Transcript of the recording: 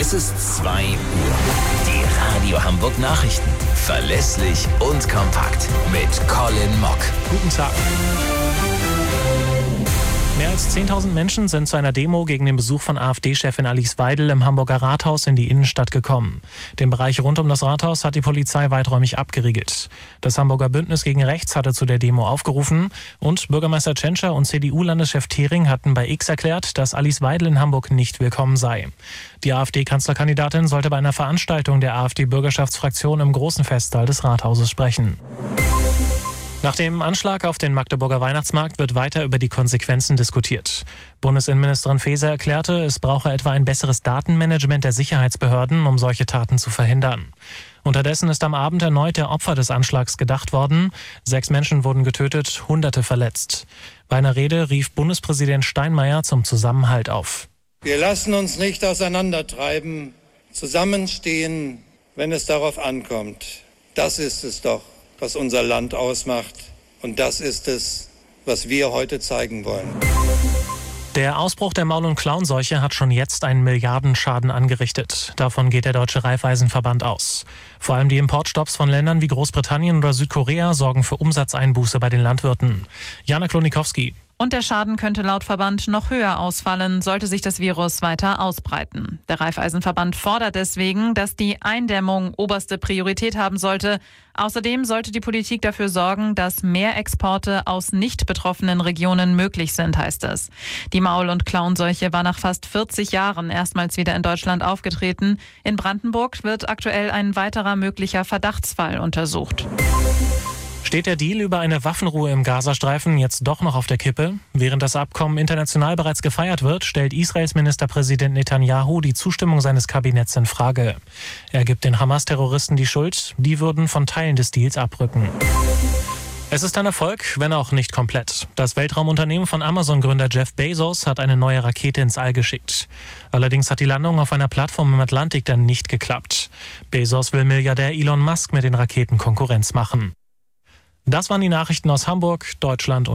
Es ist 2 Uhr. Die Radio Hamburg Nachrichten. Verlässlich und kompakt. Mit Colin Mock. Guten Tag. Mehr als 10.000 Menschen sind zu einer Demo gegen den Besuch von AfD-Chefin Alice Weidel im Hamburger Rathaus in die Innenstadt gekommen. Den Bereich rund um das Rathaus hat die Polizei weiträumig abgeriegelt. Das Hamburger Bündnis gegen Rechts hatte zu der Demo aufgerufen und Bürgermeister Tschentscher und CDU-Landeschef Thering hatten bei X erklärt, dass Alice Weidel in Hamburg nicht willkommen sei. Die AfD-Kanzlerkandidatin sollte bei einer Veranstaltung der AfD-Bürgerschaftsfraktion im großen Festsaal des Rathauses sprechen. Nach dem Anschlag auf den Magdeburger Weihnachtsmarkt wird weiter über die Konsequenzen diskutiert. Bundesinnenministerin Faeser erklärte, es brauche etwa ein besseres Datenmanagement der Sicherheitsbehörden, um solche Taten zu verhindern. Unterdessen ist am Abend erneut der Opfer des Anschlags gedacht worden. 6 Menschen wurden getötet, Hunderte verletzt. Bei einer Rede rief Bundespräsident Steinmeier zum Zusammenhalt auf. Wir lassen uns nicht auseinandertreiben, zusammenstehen, wenn es darauf ankommt. Das ist es doch, was unser Land ausmacht. Und das ist es, was wir heute zeigen wollen. Der Ausbruch der Maul- und Klauenseuche hat schon jetzt einen Milliardenschaden angerichtet. Davon geht der Deutsche Raiffeisenverband aus. Vor allem die Importstopps von Ländern wie Großbritannien oder Südkorea sorgen für Umsatzeinbuße bei den Landwirten. Jana Klonikowski. Und der Schaden könnte laut Verband noch höher ausfallen, sollte sich das Virus weiter ausbreiten. Der Raiffeisenverband fordert deswegen, dass die Eindämmung oberste Priorität haben sollte. Außerdem sollte die Politik dafür sorgen, dass mehr Exporte aus nicht betroffenen Regionen möglich sind, heißt es. Die Maul- und Klauenseuche war nach fast 40 Jahren erstmals wieder in Deutschland aufgetreten. In Brandenburg wird aktuell ein weiterer möglicher Verdachtsfall untersucht. Steht der Deal über eine Waffenruhe im Gazastreifen jetzt doch noch auf der Kippe? Während das Abkommen international bereits gefeiert wird, stellt Israels Ministerpräsident Netanyahu die Zustimmung seines Kabinetts in Frage. Er gibt den Hamas-Terroristen die Schuld, die würden von Teilen des Deals abrücken. Es ist ein Erfolg, wenn auch nicht komplett. Das Weltraumunternehmen von Amazon-Gründer Jeff Bezos hat eine neue Rakete ins All geschickt. Allerdings hat die Landung auf einer Plattform im Atlantik dann nicht geklappt. Bezos will Milliardär Elon Musk mit den Raketen Konkurrenz machen. Das waren die Nachrichten aus Hamburg, Deutschland und